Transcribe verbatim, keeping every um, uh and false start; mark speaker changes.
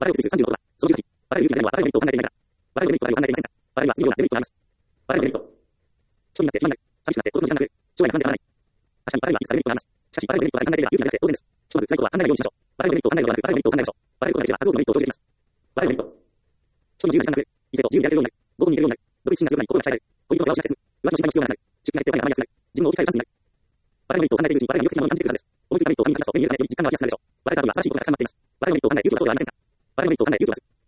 Speaker 1: 我々を通すさんじゅうのことは、そのじゅうはち、我々有利なは我々のメリットを考えていないから、我々のメリットはあるよう考えていませんが、我々には次のようなデメリットがあります。我々のメリット。一人になって暇になる。寂しくなって孤独の時間が増える。将来が不安でならない。確かに我々にはいくつかデメリットがあります。しかし、我々のメリットは考えていれば有利なだけで当然です。ひとまず辛いことは考えないようにしましょう。我々のメリットを考えるのではなく、我々のメリットを考えましょう。我々のメリットを考えていれば数多くのメリットを生じてきます。我々のメリット。人の自由な時間が増える。異性と自由にやれるようになる。午後に寝れるようになる。独立心が強くなり、心が鍛えられる。恋人の世話をしなくて済む。浮気の心配も必要がなくなる。出費が減ってお金が余りやすくなる。自分を置き換えるチャンスになる。我々のメリットを考えているうちに我々に魅力的なものに感じてくるからです。思いついたメリットを他人に話すと目に見えるために実感が湧きやすくなるでしょう。我々からは新しいことがたくさん待っています。我々のメリットを考える勇気はそうではありませんか。我々のメリットを考える勇気は